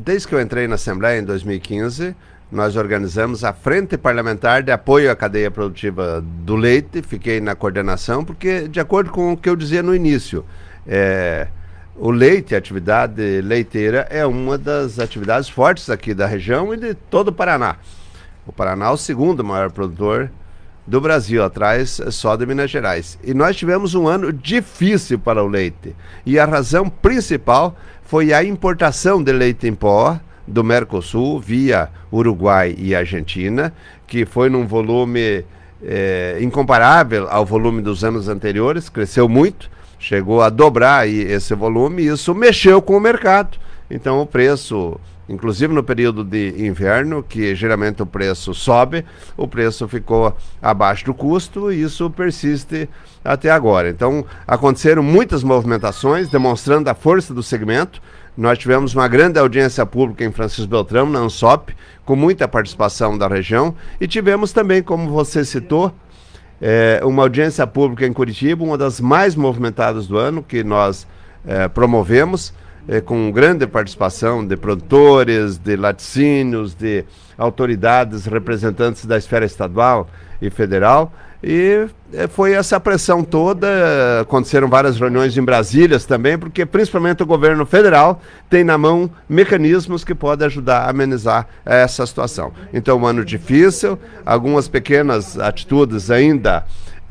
desde que eu entrei na Assembleia em 2015, nós organizamos a Frente Parlamentar de Apoio à Cadeia Produtiva do Leite, fiquei na coordenação, porque, de acordo com o que eu dizia no início, o leite, a atividade leiteira, é uma das atividades fortes aqui da região e de todo o Paraná. O Paraná é o segundo maior produtor do Brasil, atrás só de Minas Gerais. E nós tivemos um ano difícil para o leite. E a razão principal foi a importação de leite em pó do Mercosul via Uruguai e Argentina, que foi num volume incomparável ao volume dos anos anteriores, cresceu muito, chegou a dobrar aí esse volume, e isso mexeu com o mercado. Então o preço, inclusive no período de inverno, que geralmente o preço sobe, o preço ficou abaixo do custo, e isso persiste até agora. Então aconteceram muitas movimentações, demonstrando a força do segmento. Nós tivemos uma grande audiência pública em Francisco Beltrão, na ANSOP, com muita participação da região, e tivemos também, como você citou, uma audiência pública em Curitiba, uma das mais movimentadas do ano, que nós promovemos, com grande participação de produtores, de laticínios, de autoridades representantes da esfera estadual e federal, e foi essa pressão toda. Aconteceram várias reuniões em Brasília também, porque principalmente o governo federal tem na mão mecanismos que podem ajudar a amenizar essa situação. Então, um ano difícil, algumas pequenas atitudes ainda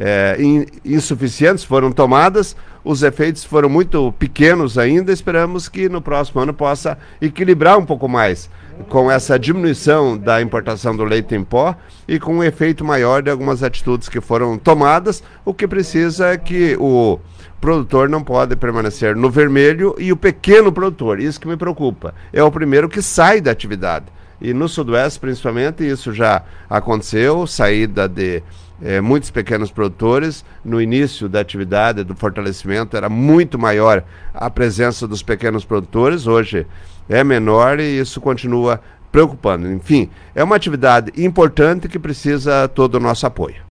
insuficientes foram tomadas, os efeitos foram muito pequenos ainda. Esperamos que no próximo ano possa equilibrar um pouco mais com essa diminuição da importação do leite em pó e com um efeito maior de algumas atitudes que foram tomadas. O que precisa é que o produtor não pode permanecer no vermelho, e o pequeno produtor, isso que me preocupa, é o primeiro que sai da atividade. E no Sudoeste, principalmente, isso já aconteceu, saída de muitos pequenos produtores. No início da atividade, do fortalecimento, era muito maior a presença dos pequenos produtores, hoje é menor, e isso continua preocupando. Enfim, é uma atividade importante que precisa todo o nosso apoio.